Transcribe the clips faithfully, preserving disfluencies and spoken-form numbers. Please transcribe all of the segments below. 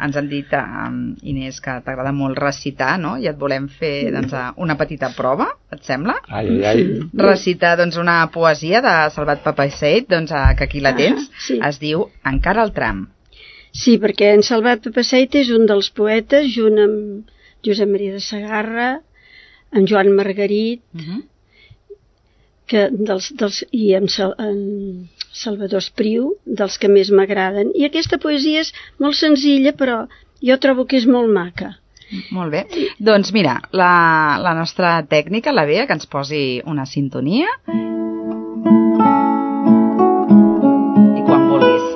ens han dit, Inés, que t'agrada molt recitar, no? I et volem fer una petita prova, et sembla? Ai, ai, ai. Recitar una poesia de Salvat Papasseit, que aquí la tens, es diu Encara al tram. Sí, perquè en Salvat Papasseit és un dels poetes, junt amb Josep Maria de Segarra, en Joan Margarit, que dels, dels, i en, en Salvador Espriu, dels que més m'agraden. I aquesta poesia és molt senzilla, però jo trobo que és molt maca. Molt bé. Doncs mira, la, la nostra tècnica, la Bea, que ens posi una sintonia. I quan vulguis.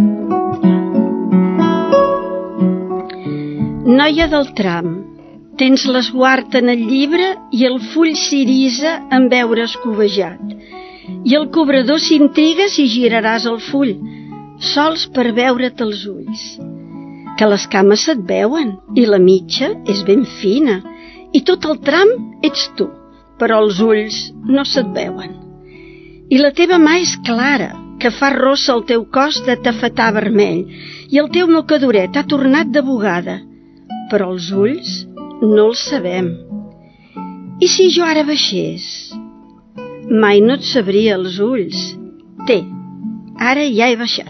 Noia del tram, tens l'esguard en el llibre i el full s'irisa en veure's covejat. I el cobrador s'intriga si giraràs el full, sols per veure't els ulls. Que les cames se't veuen i la mitja és ben fina i tot el tram ets tu, però els ulls no se't veuen. I la teva mà és clara, que fa rossa el teu cos de tafetà vermell i el teu mocadoret ha tornat de bugada, però els ulls no els sabem. I si jo ara baixés? Mai no et sabria els ulls. Té, ara ja he baixat.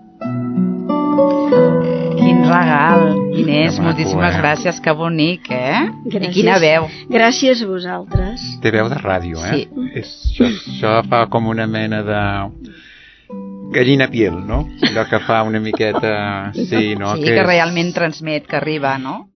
Quin regal, Inés, moltíssimes gràcies, que bonic, eh? Gràcies. I quina veu. Gràcies a vosaltres. Té veu de ràdio, eh? Sí. És, això, això fa com una mena de gallina piel, no? Allò que fa una miqueta... Sí, no? Sí, que, que realment transmet, que arriba, no?